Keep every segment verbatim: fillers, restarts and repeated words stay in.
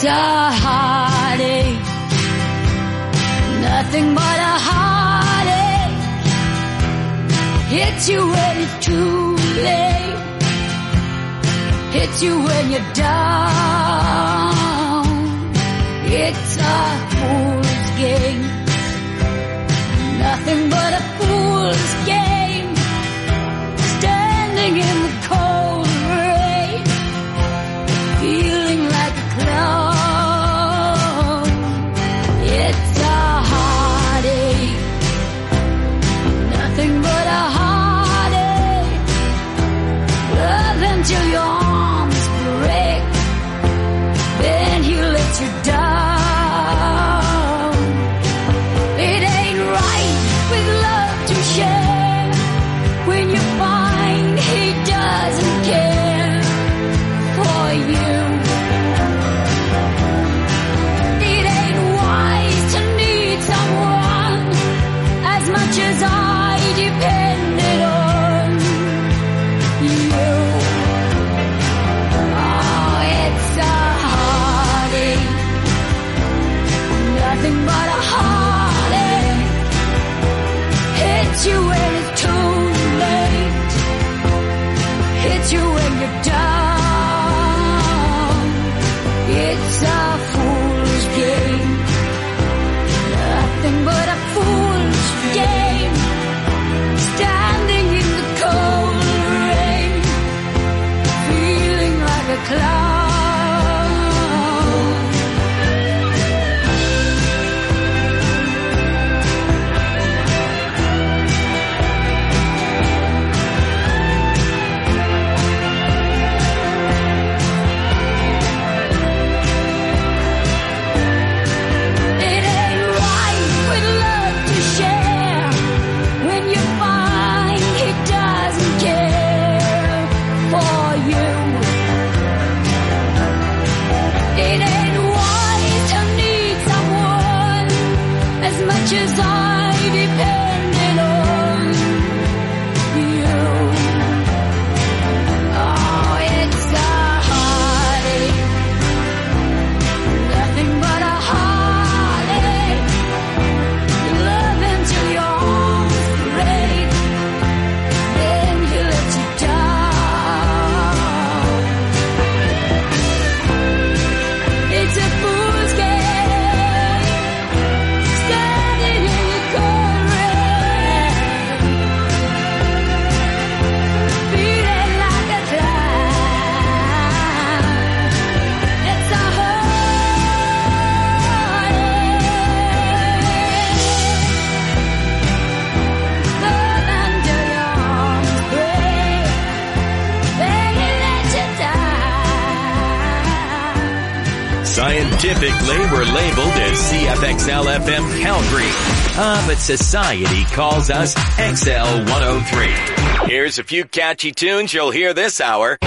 a heartache, nothing but a heartache. Hits you when it's too late, hits you when you're down. It's a fool's game, nothing but a fool's game. Standing in the cold rain, feeling like a clown. It's a heartache, nothing but a heartache. Love until your arms break, then he lets you down. It ain't right with love to share when you find he doesn't care for you. It ain't wise to need someone as much as I depended on you. Oh, it's a heartache, nothing but a heartache. Hits you when it's too late, hits you when you're down. It's a fool's game, nothing but a fool's game. Standing in the cold rain, feeling like a clown. It ain't right with love to share when you find he doesn't care for you. It ain't wise to need someone as much as I depended on you. Oh, it's a heartache, nothing but a heartache. Love until your arms break, then he lets you down. It's a fool's game, standing in the cold rain, feeling like a clown. It's a heartache. Love until your arms break, then he lets you down. Scientifically, we're labeled as C F X L F M Calgary. Ah, but society calls us X L one oh three. Here's a few catchy tunes you'll hear this hour.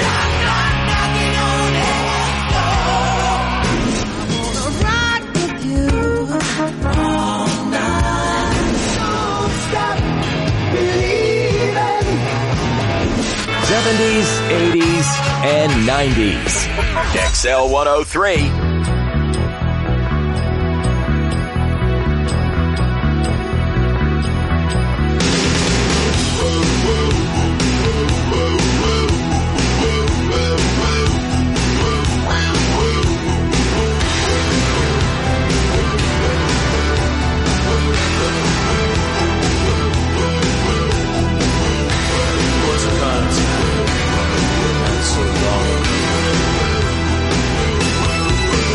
seventies, eighties, and nineties. X L one oh three. So long.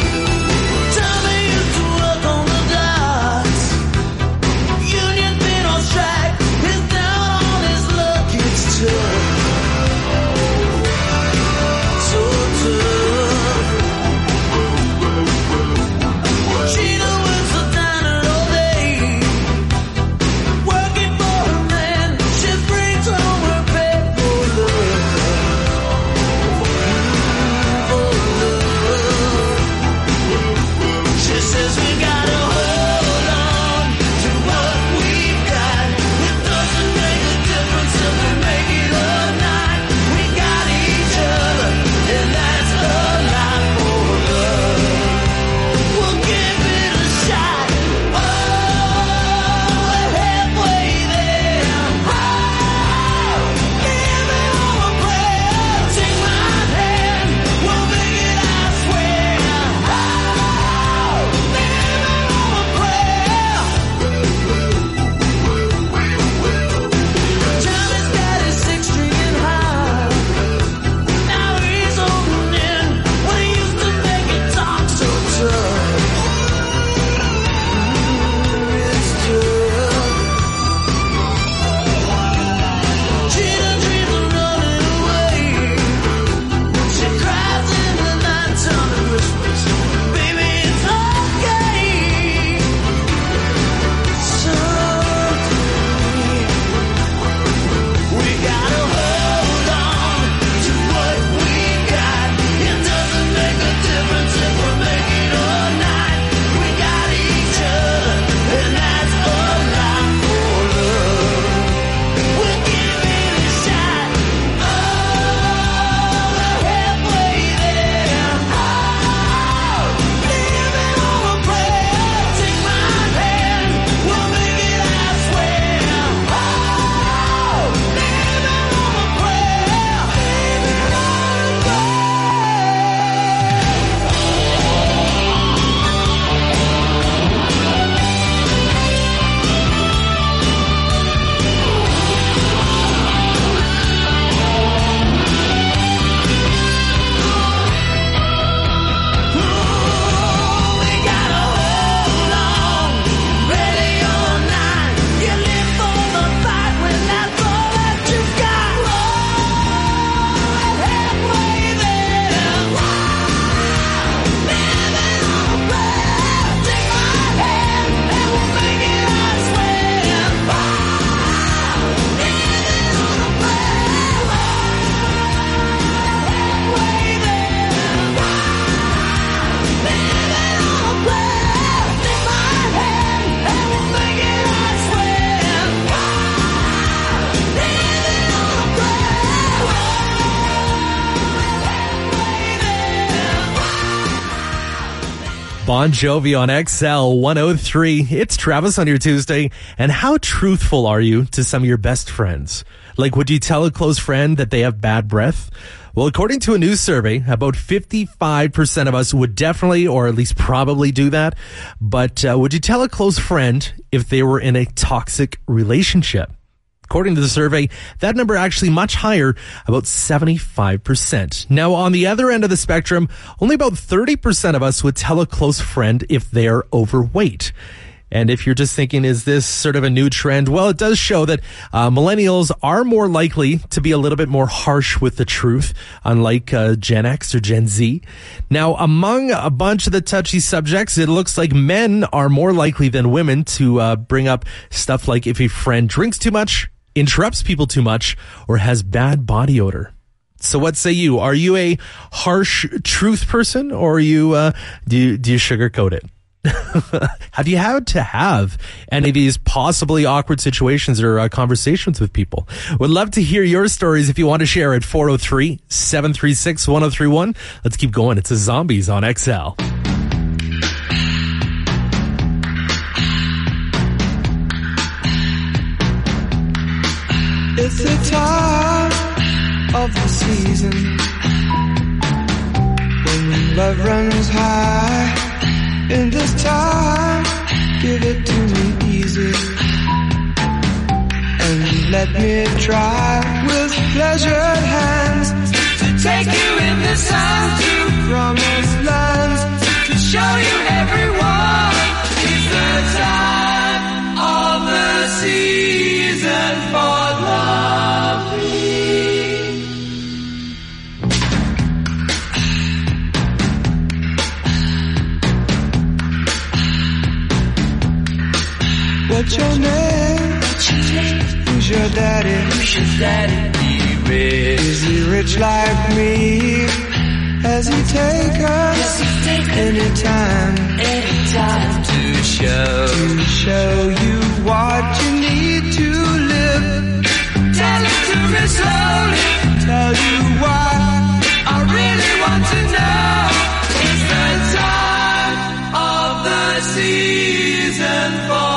Bon Jovi on X L one oh three. It's Travis on your Tuesday. And how truthful are you to some of your best friends? Like, would you tell a close friend that they have bad breath? Well, according to a new survey, about fifty-five percent of us would definitely, or at least probably do that. But uh, would you tell a close friend if they were in a toxic relationship? According to the survey, that number actually much higher, about seventy-five percent. Now, on the other end of the spectrum, only about thirty percent of us would tell a close friend if they're overweight. And if you're just thinking, is this sort of a new trend? Well, it does show that uh, millennials are more likely to be a little bit more harsh with the truth, unlike uh, Gen X or Gen Z. Now, among a bunch of the touchy subjects, it looks like men are more likely than women to uh, bring up stuff like if a friend drinks too much, interrupts people too much, or has bad body odor. So what say you? Are you a harsh truth person, or are you, uh, do you, do you sugarcoat it? Have you had to have any of these possibly awkward situations or uh, conversations with people? Would love to hear your stories if you want to share at four oh three, seven three six, one oh three one. Let's keep going. It's the Zombies on X L. It's the time of the season when love runs high. In this time, give it to me easy, and let me try with pleasured hands to take you in the sun to promised lands, to show you everyone. It's the time of the season for loving. What's your name? What's your name? Who's your daddy? Who's your daddy? He rich. Is he rich like me? Has he take us anytime? Anytime to show to show you what you need to live. Tell it to me slowly. Tell you why I really want to know. It's the time of the season for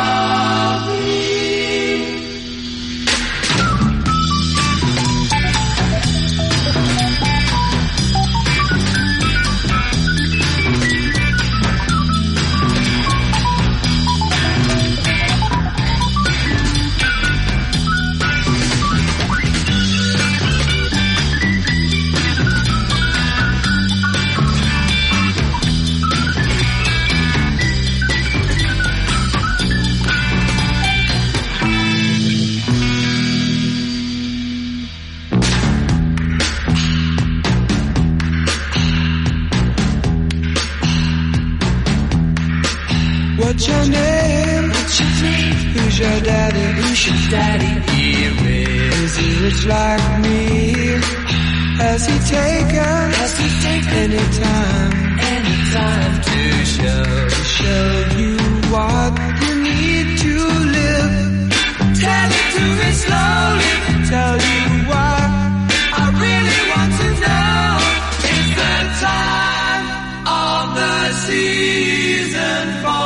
What's your name? What's your name? Who's your daddy? Who's your daddy? He rich. Is he rich like me? Has he taken? Has he taken anytime? Anytime to show to show you what you need to live. Tell it to me slowly. Tell you what I really want to know. It's the time of the season for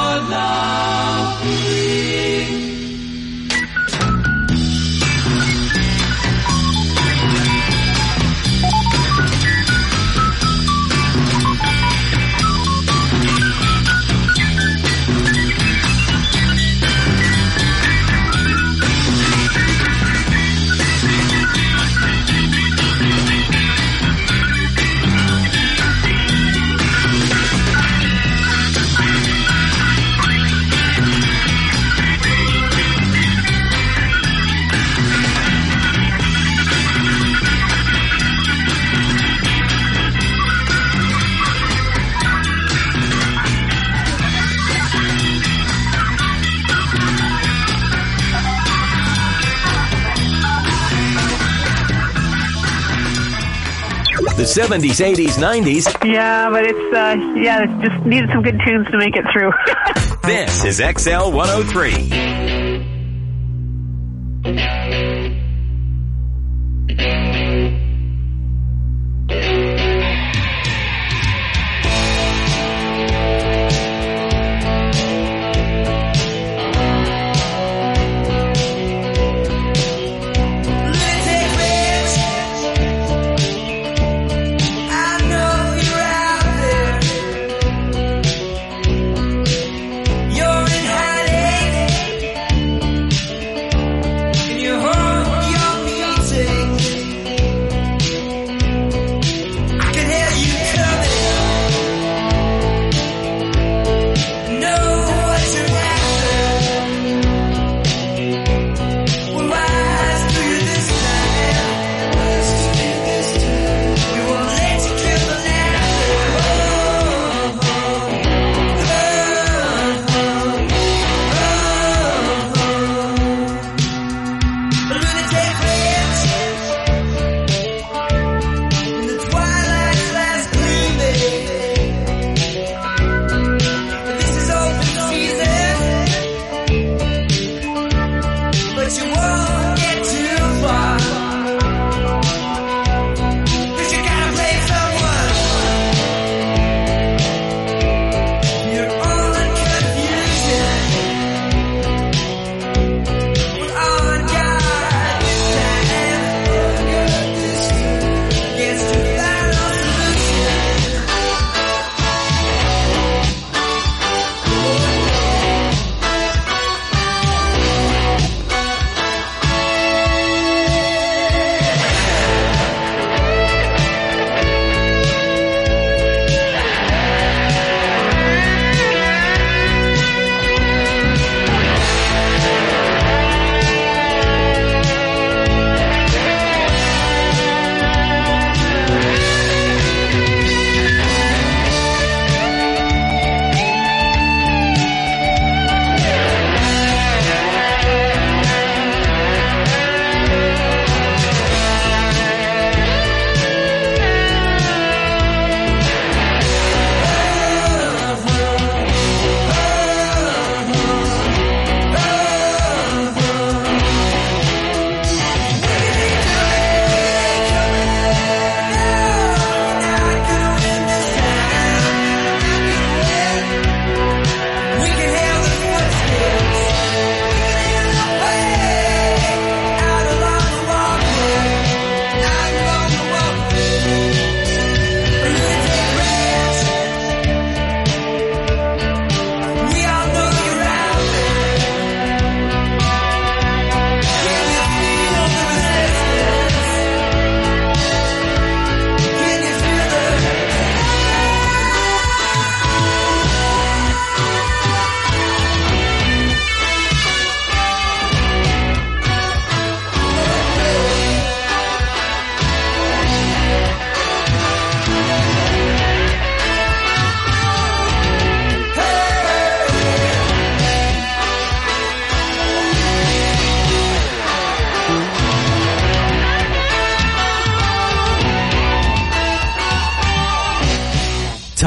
The seventies, eighties, nineties. Yeah, but it's, uh, yeah, it just needed some good tunes to make it through. This is X L one oh three.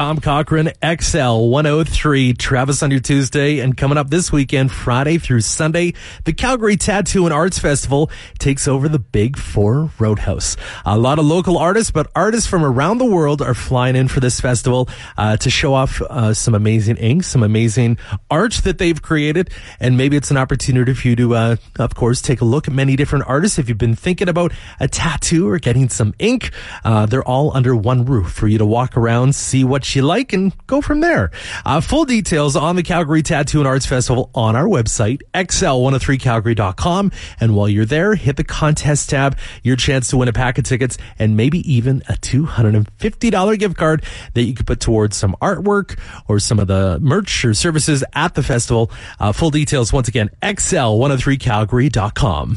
Tom Cochran, X L one oh three, Travis on your Tuesday. And coming up this weekend, Friday through Sunday, the Calgary Tattoo and Arts Festival takes over the Big Four Roadhouse. A lot of local artists, but artists from around the world are flying in for this festival uh, to show off uh, some amazing ink, some amazing art that they've created. And maybe it's an opportunity for you to, uh, of course, take a look at many different artists. If you've been thinking about a tattoo or getting some ink, uh, they're all under one roof for you to walk around, see what you like, and go from there. Uh, full details on the Calgary Tattoo and Arts Festival on our website, X L one oh three calgary dot com. And while you're there, hit the contest tab, your chance to win a pack of tickets and maybe even a two hundred fifty dollars gift card that you could put towards some artwork or some of the merch or services at the festival. Uh, full details, once again, X L one oh three calgary dot com.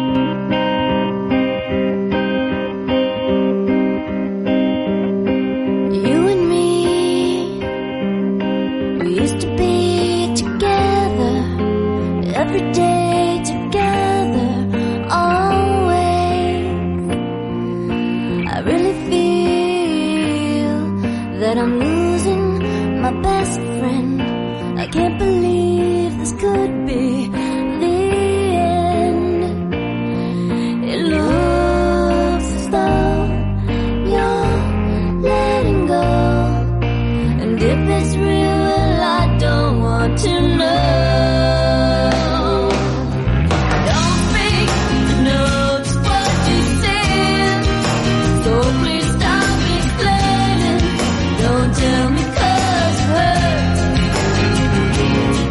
Every day together, always. I really feel that I'm losing my best friend. I can't believe this could be the end. It looks as though you're letting go, and if it's real, well, I don't want to know. Tell me 'cause it hurts.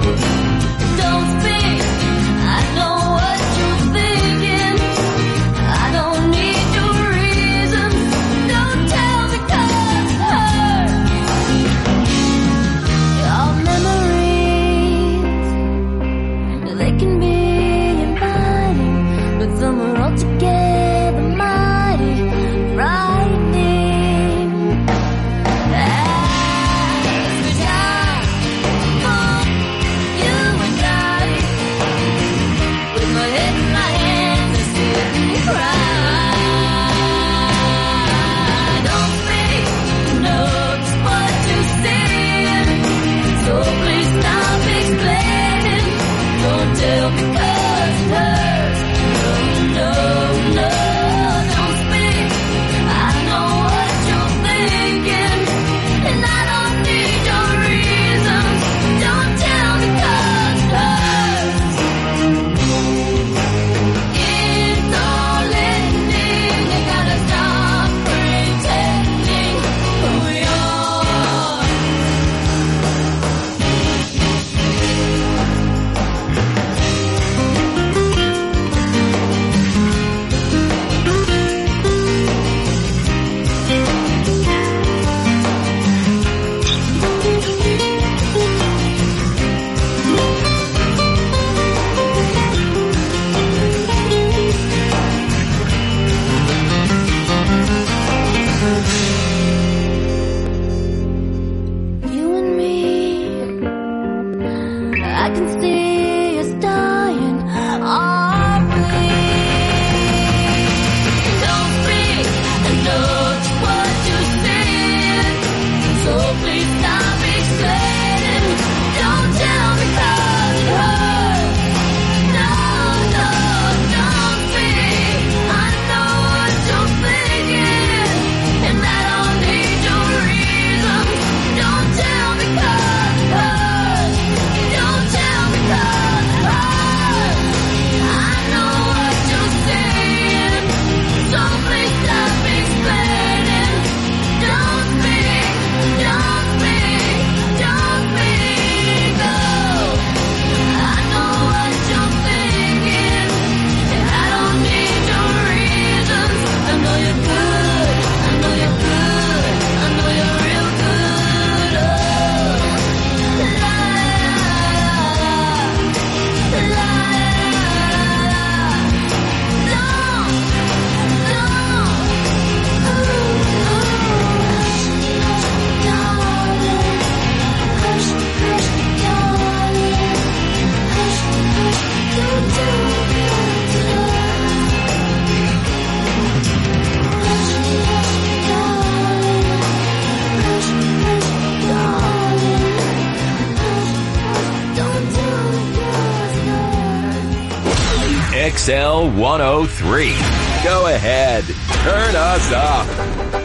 X L one oh three. Go ahead. Turn us up.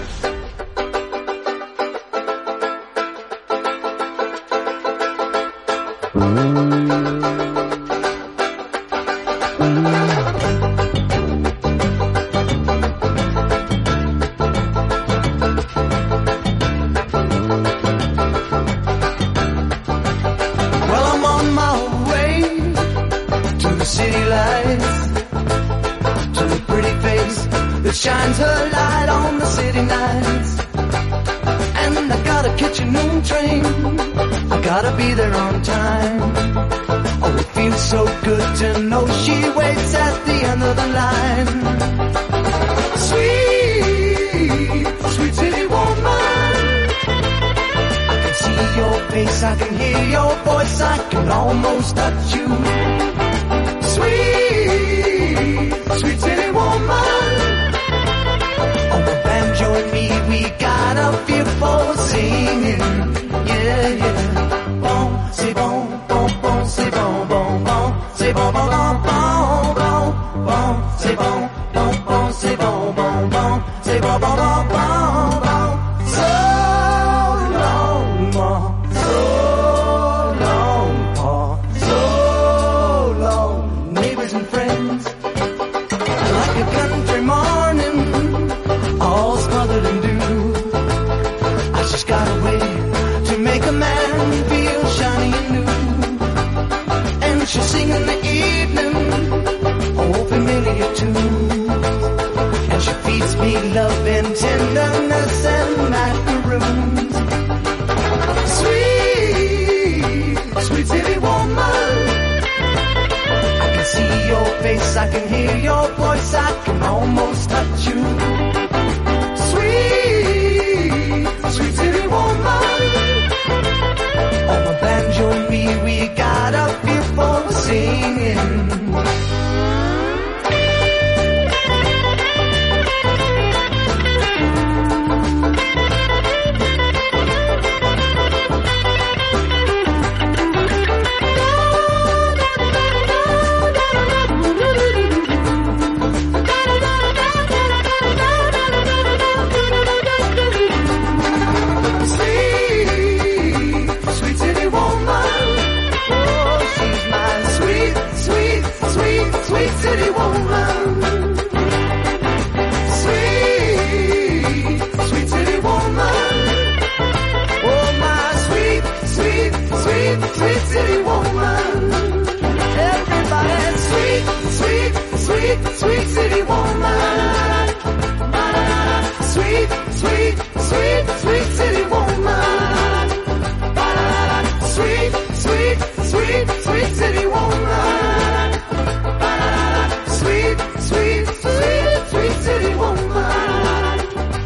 Shines her light on the city nights. And I gotta catch a noon train. I gotta be there on time. Oh, it feels so good to know she waits at the end of the line. Sweet, sweet city woman. I can see your face, I can hear your voice, I can almost touch you. Sweet, sweet city woman. Join me, we got a feel for singing, yeah, yeah. Bon, c'est bon, bon, bon, c'est bon, bon, bon, c'est bon, bon, bon, bon, bon, bon, c'est bon, bon, bon, c'est bon, bon, bon, c'est bon, bon, bon, bon, bon. So long, more, so long, more, so long, neighbors and friends, like a country morning. All smothered in dew. I just got a way to make a man feel shiny and new. And she'll sing in the evening, oh, familiar tunes. And she feeds me love and tenderness and macaroons. Sweet, sweet city woman. I can see your face, I can hear your voice, I can almost touch you. Sweet city woman. On my banjo and me, we got a feel for singing. City woman, sweet, sweet city woman. Oh, my sweet, sweet, sweet, sweet city woman. Everybody, sweet, sweet, sweet, sweet city woman. Sweet, sweet, sweet, sweet city woman. Sweet, sweet, sweet, sweet city woman. Sweet, sweet, sweet, sweet city woman.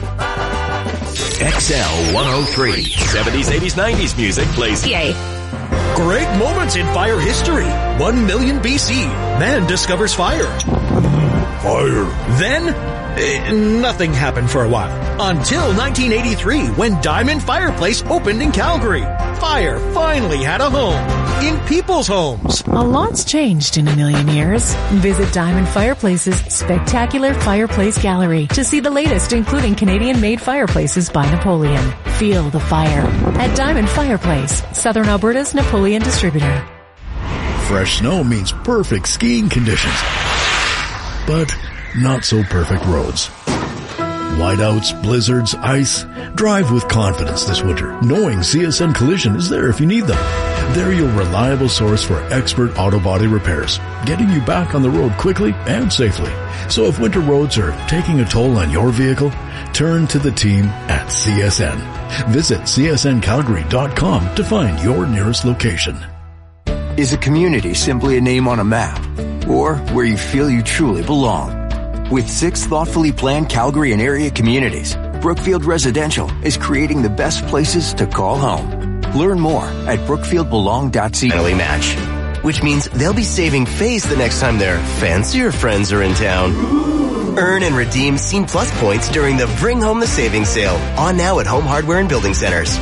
X L one oh three. seventies, eighties, nineties music plays. Yay. Great moments in fire history. One million B C. Man discovers fire. Fire. Then, eh, nothing happened for a while. Until nineteen eighty-three, when Diamond Fireplace opened in Calgary. Fire finally had a home. In people's homes. A lot's changed in a million years. Visit Diamond Fireplace's spectacular fireplace gallery to see the latest, including Canadian-made fireplaces by Napoleon. Feel the fire at Diamond Fireplace, Southern Alberta's Napoleon distributor. Fresh snow means perfect skiing conditions, but not so perfect roads. Whiteouts, blizzards, ice. Drive with confidence this winter, knowing C S N Collision is there if you need them. They're your reliable source for expert auto body repairs, getting you back on the road quickly and safely. So if winter roads are taking a toll on your vehicle, turn to the team at C S N. Visit C S N Calgary dot com to find your nearest location. Is a community simply a name on a map, or where you feel you truly belong? With six thoughtfully planned Calgary and area communities, Brookfield Residential is creating the best places to call home. Learn more at brookfield belong dot c a. Finally match, which means they'll be saving face the next time their fancier friends are in town. Earn and redeem Scene Plus points during the Bring Home the Savings sale, on now at Home Hardware and Building Centers.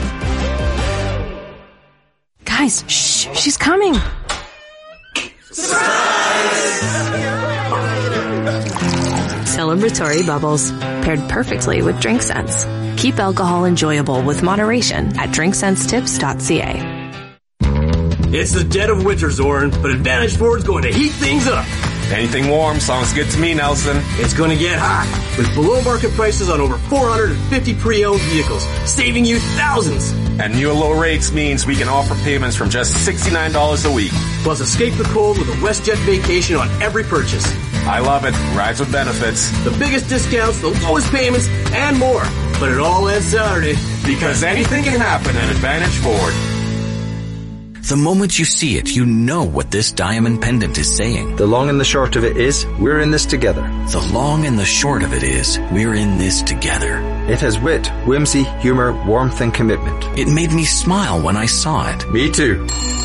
Guys, shh, she's coming. Surprise! Celebratory bubbles, paired perfectly with Drink Sense. Keep alcohol enjoyable with moderation at drink sense tips dot c a. It's the dead of winter, Zoran, but Advantage Ford's going to heat things up. Anything warm sounds good to me, Nelson. It's going to get hot with below market prices on over four hundred fifty pre-owned vehicles, saving you thousands. And new low rates means we can offer payments from just sixty-nine dollars a week. Plus escape the cold with a WestJet vacation on every purchase. I love it. Rides with benefits. The biggest discounts, the lowest payments, and more. But it all ends Saturday. Because anything can happen at Advantage Ford. The moment you see it, you know what this diamond pendant is saying. The long and the short of it is, we're in this together. The long and the short of it is, we're in this together. It has wit, whimsy, humor, warmth, and commitment. It made me smile when I saw it. Me too.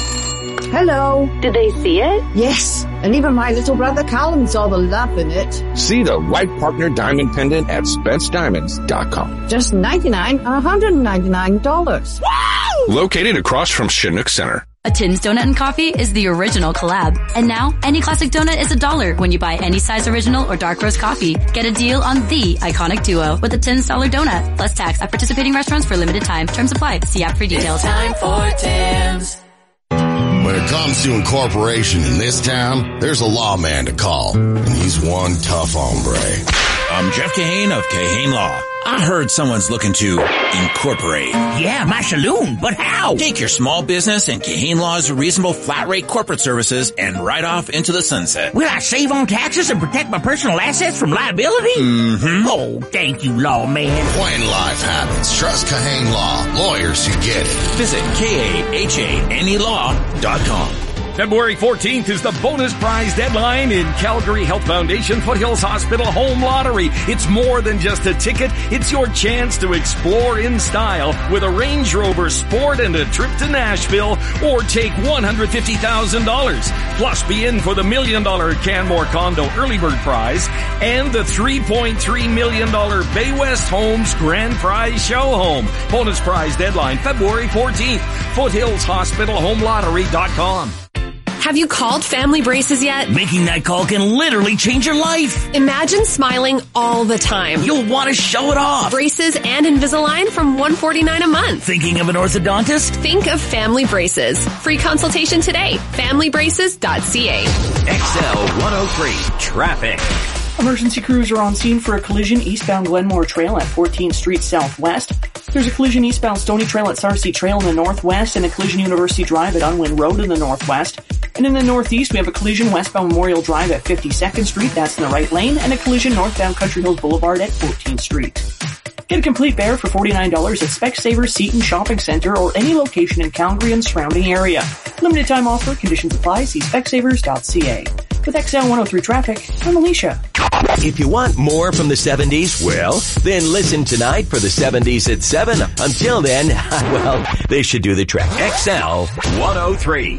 Hello. Did they see it? Yes. And even my little brother Callum saw the love in it. See the right partner diamond pendant at spence diamonds dot com. Just ninety-nine dollars, one hundred ninety-nine dollars. Wow! Located across from Chinook Center. A Tim's Donut and Coffee is the original collab. And now, any classic donut is a dollar when you buy any size original or dark roast coffee. Get a deal on the iconic duo with a Tim's dollar donut. Plus tax at participating restaurants for a limited time. Terms apply. See app for details. It's time for Tim's. When it comes to incorporation in this town, there's a lawman to call, and he's one tough hombre. I'm Jeff Kahane of Kahane Law. I heard someone's looking to incorporate. Yeah, my saloon, but how? Take your small business and Kahane Law's reasonable flat rate corporate services and ride off into the sunset. Will I save on taxes and protect my personal assets from liability? Mm-hmm. Oh, thank you, lawman. When life happens, trust Kahane Law. Lawyers who get it. Visit K A H A N E law dot com. February fourteenth is the bonus prize deadline in Calgary Health Foundation Foothills Hospital Home Lottery. It's more than just a ticket. It's your chance to explore in style with a Range Rover Sport and a trip to Nashville, or take one hundred fifty thousand dollars. Plus be in for the million dollar Canmore Condo Early Bird Prize and the three point three million dollars Bay West Homes Grand Prize Show Home. Bonus prize deadline February fourteenth. Foothills Hospital Home Lottery dot com. Have you called Family Braces yet? Making that call can literally change your life. Imagine smiling all the time. You'll want to show it off. Braces and Invisalign from one hundred forty-nine dollars a month. Thinking of an orthodontist? Think of Family Braces. Free consultation today. family braces dot c a. X L one oh three Traffic. Emergency crews are on scene for a collision eastbound Glenmore Trail at fourteenth Street Southwest. There's a collision eastbound Stony Trail at Sarcee Trail in the northwest, and a collision University Drive at Unwin Road in the northwest. And in the northeast, we have a collision westbound Memorial Drive at fifty-second Street, that's in the right lane, and a collision northbound Country Hills Boulevard at fourteenth Street. Get a complete bear for forty-nine dollars at Specsavers Seton Shopping Center or any location in Calgary and surrounding area. Limited time offer, conditions apply, see specsavers dot c a. With X L one oh three Traffic, I'm Alicia. If you want more from the seventies, well, then listen tonight for the seventies at seven. Until then, well, they should do the trick. X L one oh three.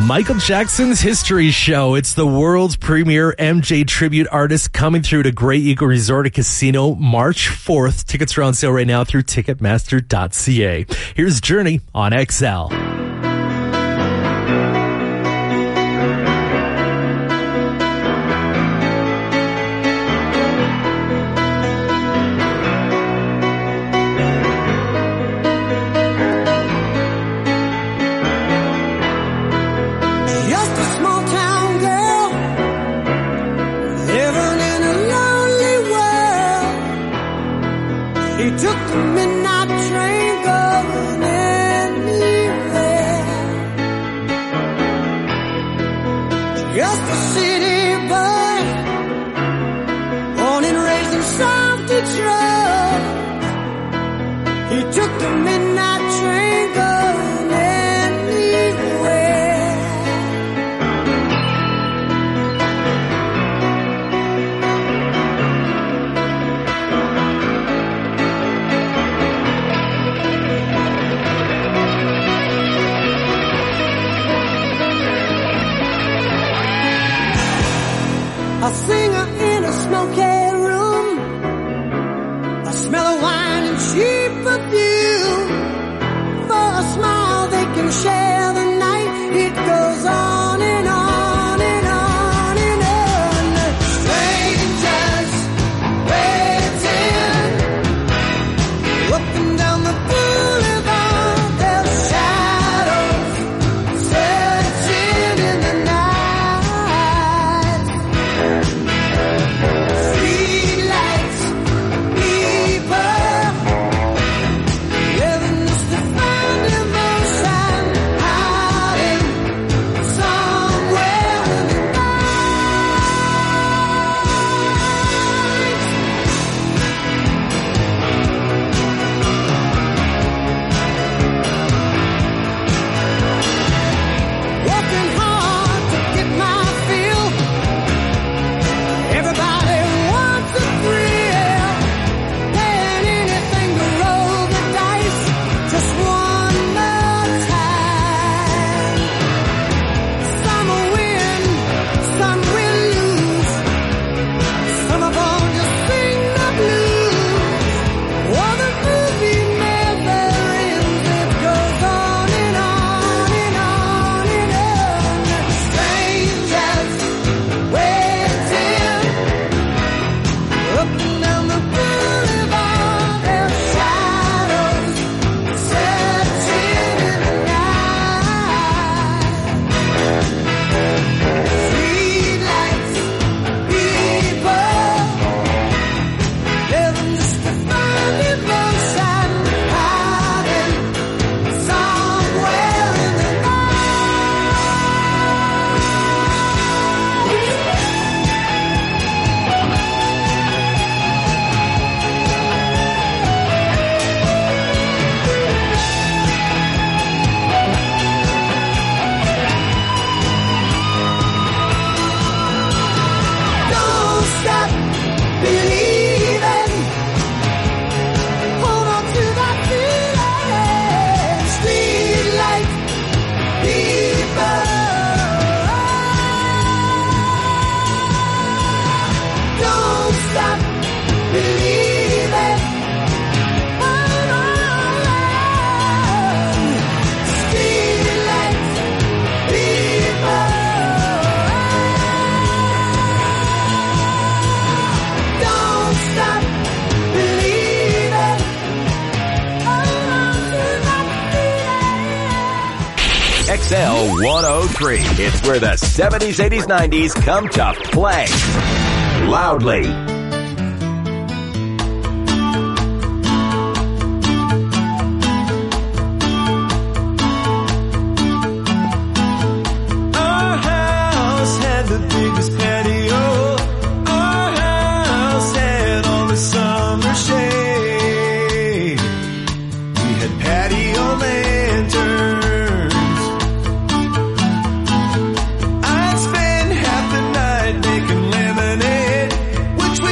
Michael Jackson's History Show. It's the world's premier M J tribute artist coming through to Grey Eagle Resort and Casino March fourth. Tickets are on sale right now through ticketmaster dot c a. Here's Journey on X L. A singer in a smoky room, a smell of wine and cheap perfume. For a smile they can share the night. It goes on and on and on and on. Strangers waiting, up and down the boulevard. Their shadows searching in the night. X L one oh three. It's where the seventies, eighties, nineties come to play. Loudly. Which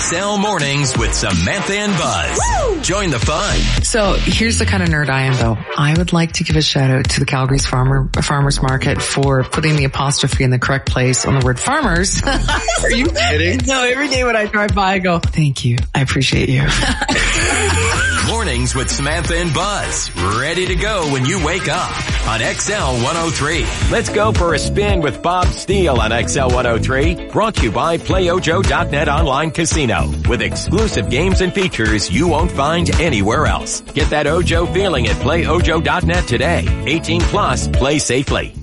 X L Mornings with Samantha and Buzz. Woo! Join the fun. So here's the kind of nerd I am, though. I would like to give a shout out to the Calgary's farmer farmers market for putting the apostrophe in the correct place on the word farmers. Are you kidding? No, every day when I drive by, I go, thank you. I appreciate you. Mornings with Samantha and Buzz. Ready to go when you wake up on X L one oh three. Let's go for a spin with Bob Steele on X L one oh three. Brought to you by Play Ojo dot net online casino. With exclusive games and features you won't find anywhere else. Get that Ojo feeling at Play Ojo dot net today. eighteen plus, play safely.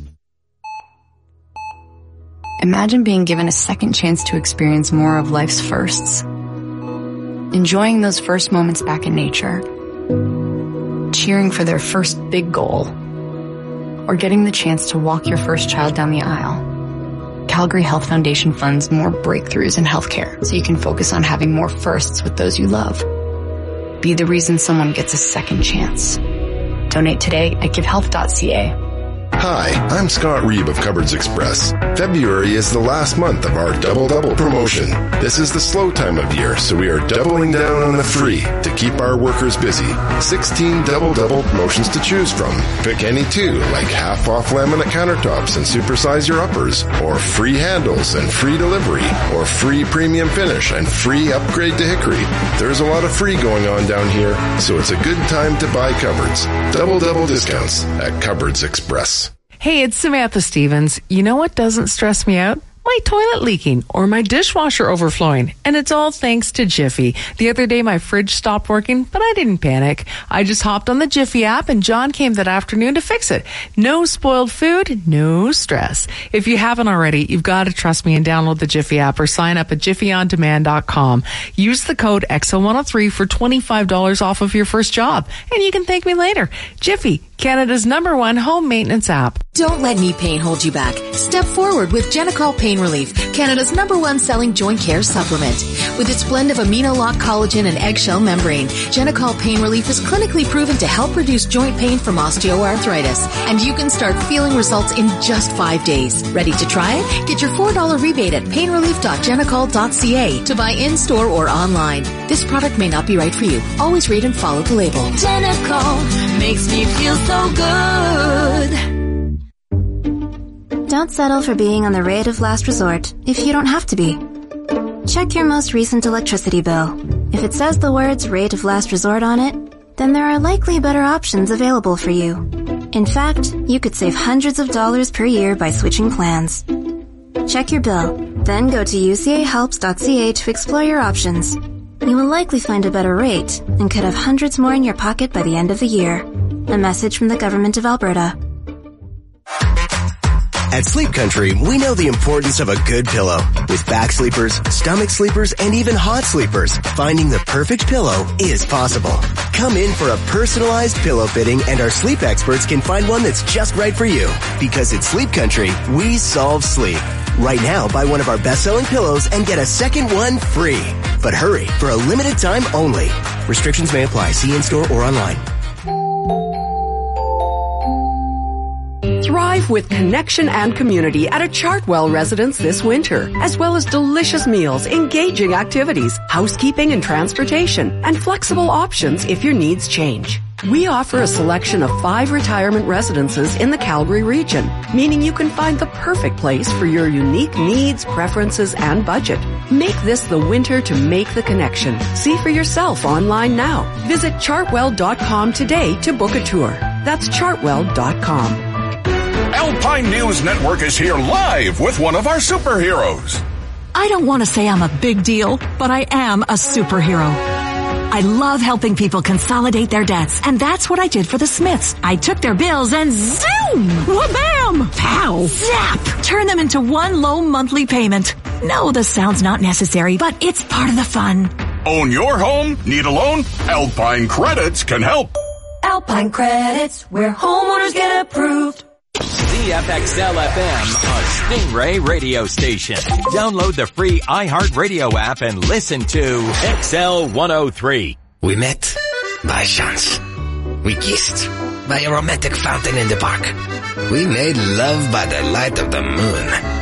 Imagine being given a second chance to experience more of life's firsts. Enjoying those first moments back in nature. Cheering for their first big goal. Or getting the chance to walk your first child down the aisle. Calgary Health Foundation funds more breakthroughs in healthcare so you can focus on having more firsts with those you love. Be the reason someone gets a second chance. Donate today at give health dot c a. Hi, I'm Scott Reeb of Cupboards Express. February is the last month of our Double Double promotion. This is the slow time of year, so we are doubling down on the free to keep our workers busy. sixteen Double Double promotions to choose from. Pick any two, like half off laminate countertops and supersize your uppers, or free handles and free delivery, or free premium finish and free upgrade to hickory. There's a lot of free going on down here, so it's a good time to buy cupboards. Double Double discounts at Cupboards Express. Hey, it's Samantha Stevens. You know what doesn't stress me out? My toilet leaking or my dishwasher overflowing. And it's all thanks to Jiffy. The other day my fridge stopped working, but I didn't panic. I just hopped on the Jiffy app and John came that afternoon to fix it. No spoiled food, no stress. If you haven't already, you've got to trust me and download the Jiffy app or sign up at jiffy on demand dot com. Use the code X L one oh three for twenty-five dollars off of your first job. And you can thank me later. Jiffy, Canada's number one home maintenance app. Don't let knee pain hold you back. Step forward with Genicol Pain Relief, Canada's number one selling joint care supplement. With its blend of amino-lock collagen and eggshell membrane, Genicol Pain Relief is clinically proven to help reduce joint pain from osteoarthritis. And you can start feeling results in just five days. Ready to try it? Get your four dollars rebate at pain relief dot genicol dot c a to buy in-store or online. This product may not be right for you. Always read and follow the label. Genicol makes me feel so good. Don't settle for being on the rate of last resort if you don't have to be. Check your most recent electricity bill. If it says the words rate of last resort on it, then there are likely better options available for you. In fact, you could save hundreds of dollars per year by switching plans. Check your bill, then go to u c a helps dot c a to explore your options. You will likely find a better rate and could have hundreds more in your pocket by the end of the year. A message from the Government of Alberta. At Sleep Country, we know the importance of a good pillow. With back sleepers, stomach sleepers, and even hot sleepers, finding the perfect pillow is possible. Come in for a personalized pillow fitting and our sleep experts can find one that's just right for you. Because at Sleep Country, we solve sleep. Right now, buy one of our best-selling pillows and get a second one free. But hurry, for a limited time only. Restrictions may apply. See in-store or online. Thrive with connection and community at a Chartwell residence this winter, as well as delicious meals, engaging activities, housekeeping and transportation, and flexible options if your needs change. We offer a selection of five retirement residences in the Calgary region, meaning you can find the perfect place for your unique needs, preferences, and budget. Make this the winter to make the connection. See for yourself online now. Visit chartwell dot com today to book a tour. That's chartwell dot com. Alpine News Network is here live with one of our superheroes. I don't want to say I'm a big deal, but I am a superhero. I love helping people consolidate their debts, and that's what I did for the Smiths. I took their bills and zoom! Wha-bam! Pow! Zap! Turn them into one low monthly payment. No, the sound's not necessary, but it's part of the fun. Own your home? Need a loan? Alpine Credits can help. Alpine Credits, where homeowners get approved. C F X L F M, a Stingray radio station. Download the free iHeartRadio app and listen to X L one oh three. We met by chance. We kissed by a romantic fountain in the park. We made love by the light of the moon.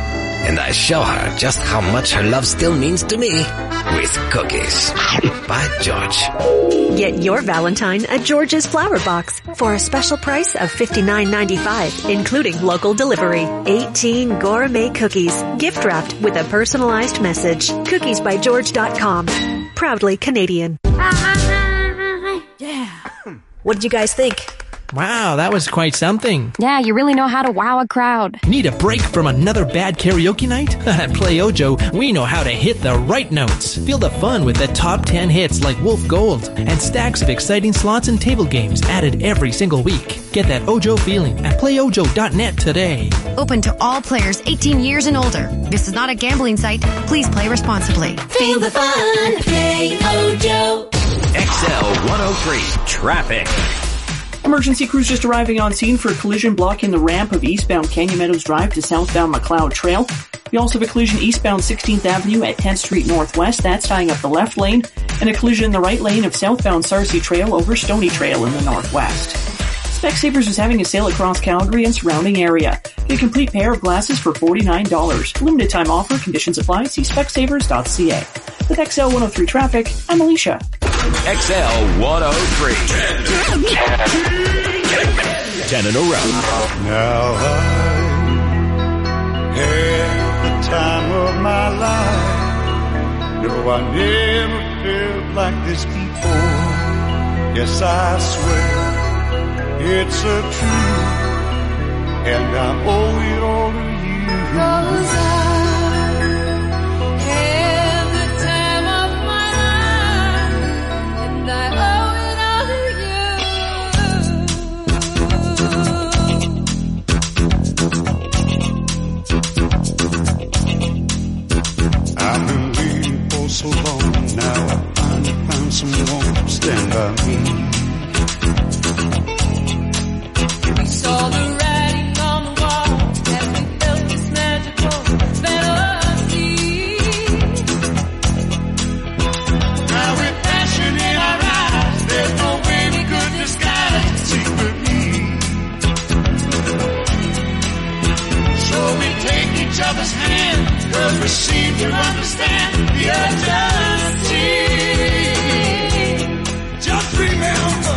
and I show her just how much her love still means to me with cookies. By George. Get your Valentine at George's Flower Box for a special price of fifty-nine ninety-five, including local delivery. eighteen gourmet cookies, gift wrapped with a personalized message. cookies by george dot com. Proudly Canadian. Yeah. What did you guys think? Wow, that was quite something. Yeah, you really know how to wow a crowd. Need a break from another bad karaoke night? At Play Ojo, we know how to hit the right notes. Feel the fun with the top ten hits like Wolf Gold and stacks of exciting slots and table games added every single week. Get that Ojo feeling at play ojo dot net today. Open to all players eighteen years and older. This is not a gambling site. Please play responsibly. Feel the fun. Play Ojo. X L one oh three Traffic. Emergency crews just arriving on scene for a collision blocking the ramp of eastbound Canyon Meadows Drive to southbound McLeod Trail. We also have a collision eastbound sixteenth Avenue at tenth Street Northwest. That's tying up the left lane. And a collision in the right lane of southbound Sarcee Trail over Stony Trail in the northwest. Specsavers is having a sale across Calgary and surrounding area. Get a complete pair of glasses for forty-nine dollars. Limited time offer. Conditions apply. See specsavers dot c a. With X L one oh three Traffic, I'm Alicia. X L one oh three. Ten in a row. Now I had the time of my life. No, I never felt like this before. Yes, I swear it's a truth, and I owe it all to you. 'Cause I had the time of my life, and I owe it all to you. I've been waiting for so long, now I finally found someone to stand by me. We saw the writing on the wall as we felt this magical fantasy. Now with passion in our eyes, there's no way we could disguise secretly. So we take each other's hand, 'cause we seem to understand the urgency. Just remember,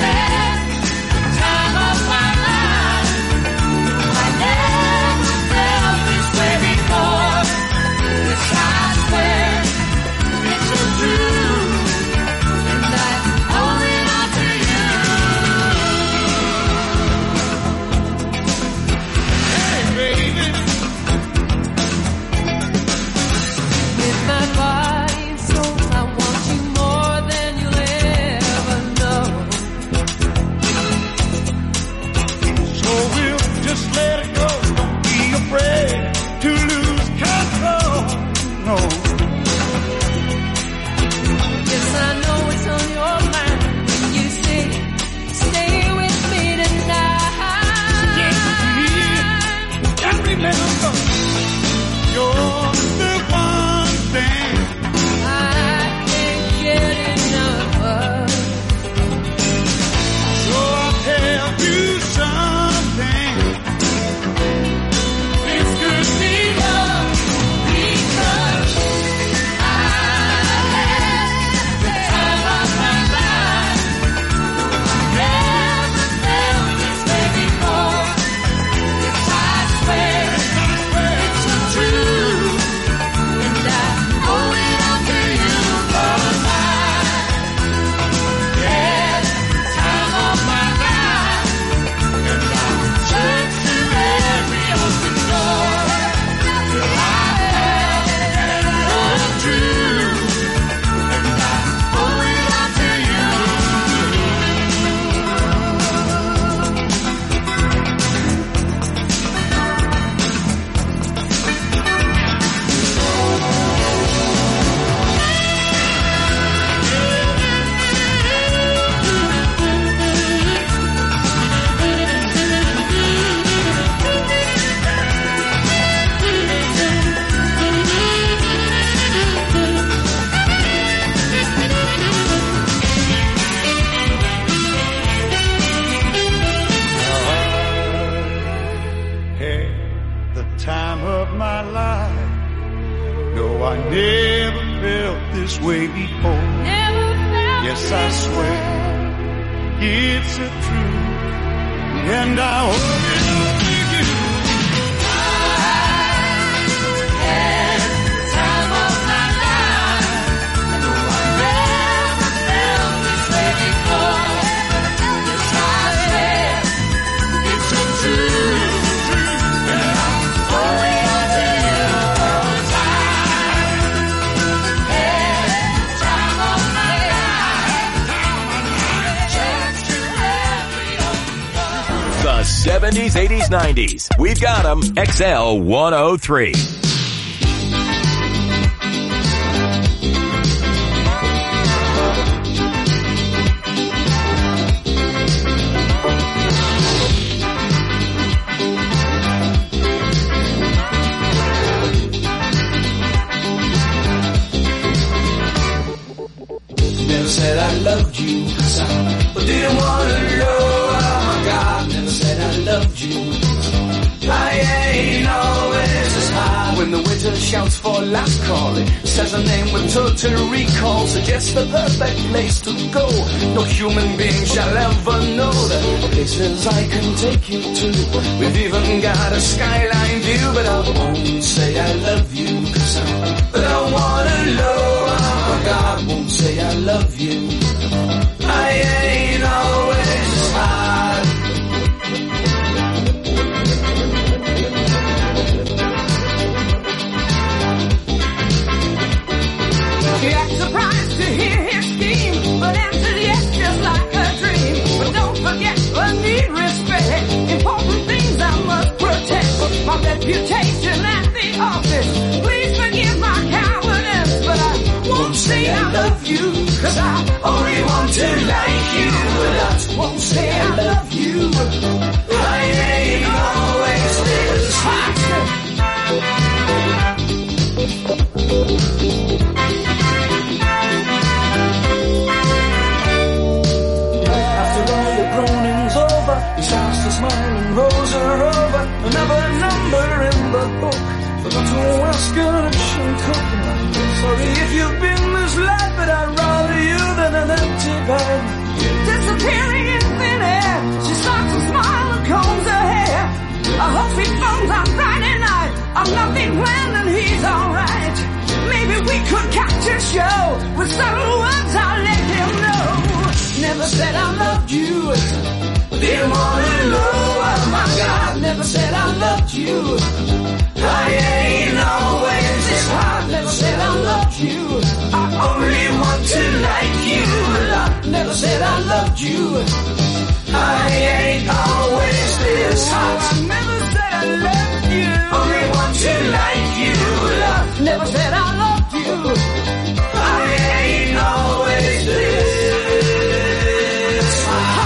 I No, I never felt this way before. Never felt Yes, I swear it's a truth, and I hope it'll be you. I had the time of my life. No, I never felt this way before. Yes, I swear it's a truth, and I'm holding on to you all the time. Had the time of my life. The seventies, eighties, nineties. We've got them. X L one oh three. Never said I loved you, cause I didn't want to know. Oh my God, never said I loved you. I ain't always as high when the waiter shouts for last call. It says a name with total recall, suggests the perfect place to go. No human being shall ever know the places I can take you to. We've even got a skyline view, but I won't say I love you, cause I don't wanna know. Oh God, won't say I love you. I ain't always as high. You act surprised to hear his scheme, but answer yes just like a dream. But don't forget, I need respect. Important things I must protect. My reputation at the office. Please forgive my cowardice, but I won't say I love you, cause I only want to like you a lot. Won't say I love you. I ain't always this hot. After all the groaning's over, his house is smiling, rows are over. Another number in the book. Forgot to ask her if she'll cook. Sorry if you've been misled, but I'd rather you than an empty bed. Disappearing in thin air, she starts to smile and combs her hair. I hope he phones on Friday night. I've nothing planned and he's alright. Maybe we could catch a show with subtle words I'll let him know. Never said I loved you, didn't wanna know. Oh my God, never said I loved you. I ain't always this hard. Never said I loved you. I only want to like you a lot. Never said I loved you. I ain't always this hot. I never said I loved you. Only want to like you a lot. Never said I loved you. I ain't always this hot.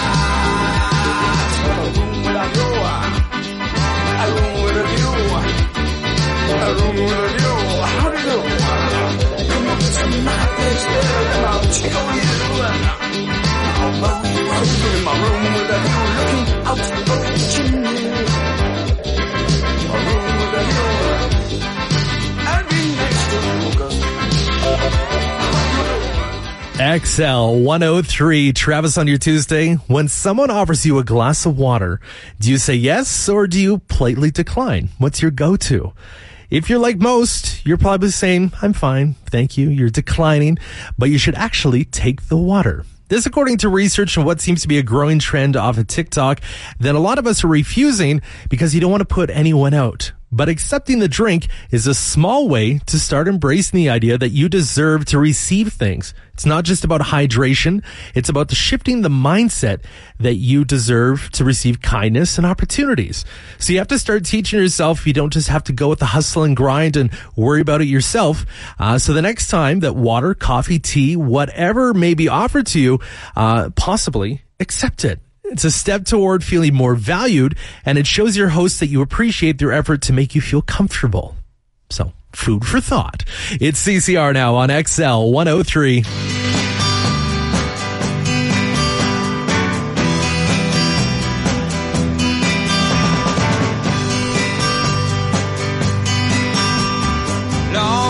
A room with a view. A room with a view. How do you do? Come up to my place, girl. I'll tickle you. I'll blow you out in my room with a view, looking out the chimney. A room with a view. I'll be next to you. X L one oh three, Travis on your Tuesday. When someone offers you a glass of water, do you say yes or do you politely decline? What's your go-to? If you're like most, you're probably saying, I'm fine, thank you. You're declining, but you should actually take the water. This according to research on what seems to be a growing trend off of TikTok that a lot of us are refusing because you don't want to put anyone out. But accepting the drink is a small way to start embracing the idea that you deserve to receive things. It's not just about hydration. It's about the shifting the mindset that you deserve to receive kindness and opportunities. So you have to start teaching yourself you don't just have to go with the hustle and grind and worry about it yourself. Uh, so the next time that water, coffee, tea, whatever may be offered to you, uh, possibly accept it. It's a step toward feeling more valued, and it shows your hosts that you appreciate their effort to make you feel comfortable. So, food for thought. It's C C R now on X L one oh three. Lord,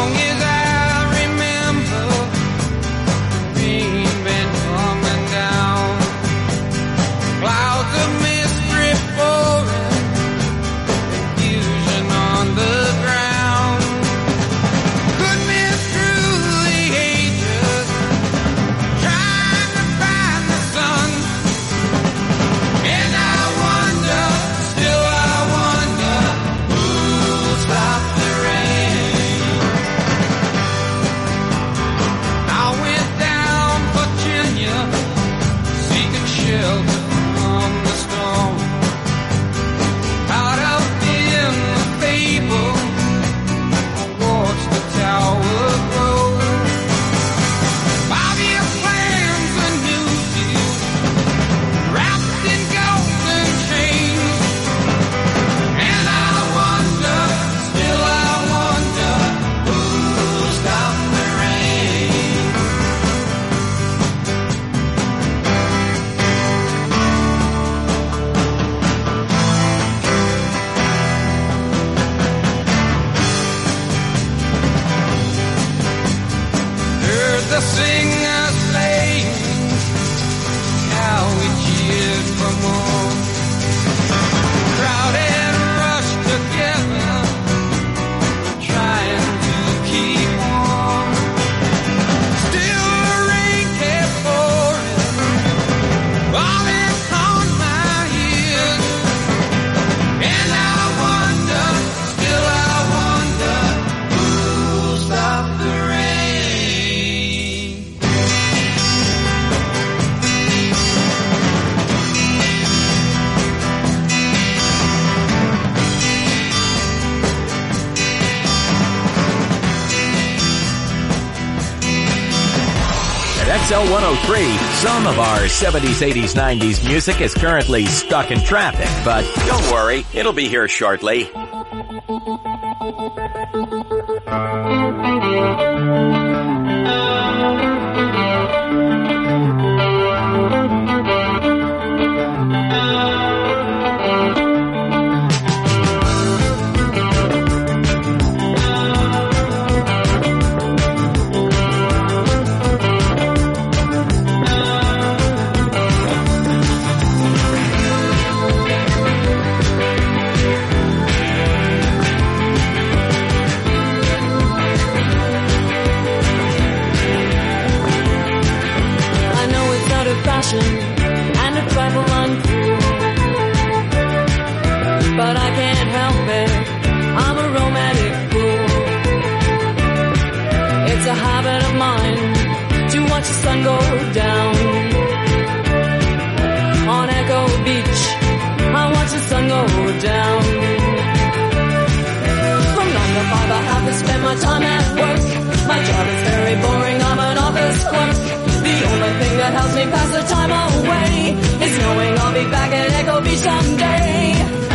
X L one oh three. Some of our seventies, eighties, nineties music is currently stuck in traffic, but don't worry, it'll be here shortly. And a trifle uncool, but I can't help it, I'm a romantic fool. It's a habit of mine to watch the sun go down. On Echo Beach, I watch the sun go down. From nine to five I have to spend my time at work. My job is very boring, I'm an office clerk. The only thing that helps me pass the time away is knowing I'll be back at Echo Beach someday.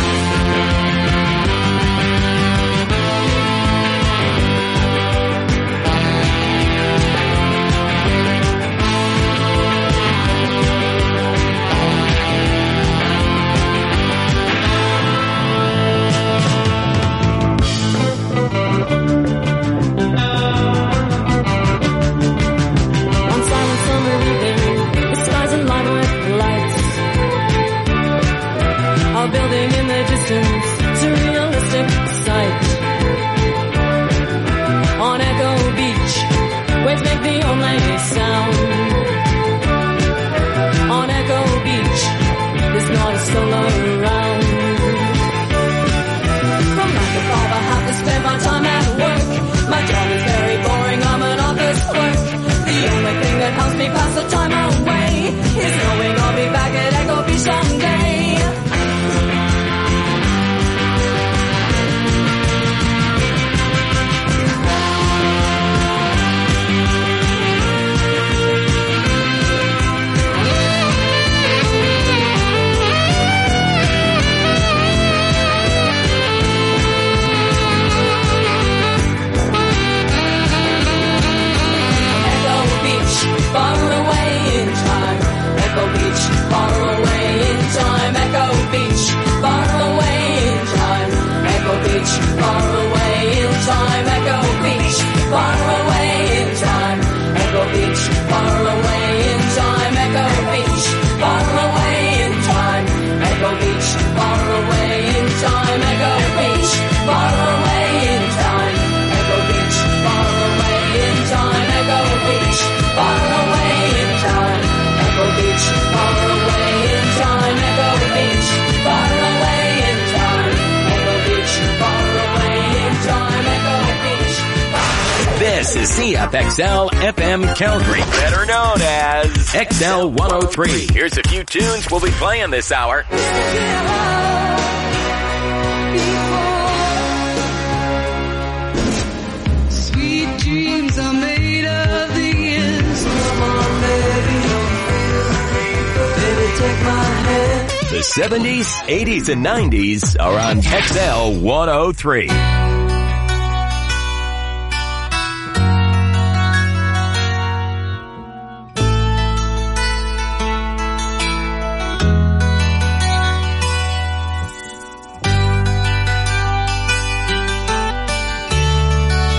A building in the distance, surrealistic sight. On Echo Beach, waves make the only sound. On Echo Beach, there's not a soul around. From nine to five I have to spend my time at work. My job is very boring, I'm an office clerk. The only thing that helps me pass the time away is knowing I'll be back at Echo Beach someday. Far away in time, Echo Beach, far away in time, Echo Beach, far away in time, Echo Beach, far away in time, Echo Beach, far away in time, Echo Beach, far away in time, Echo Beach, far away in time, Echo Beach, far away in time, Echo Beach, far away in time, Echo Beach, far away in time, Echo Beach, far away in time, Echo Beach, far away in time, Echo Beach, far away in time, Echo Beach, far away in time, Echo Beach. This is C F X L F M Calgary, better known as X L one oh three. Here's a few tunes we'll be playing this hour. Sweet dreams are made of these. Come on, baby, baby, take my hand. The seventies, eighties, and nineties are on X L one oh three.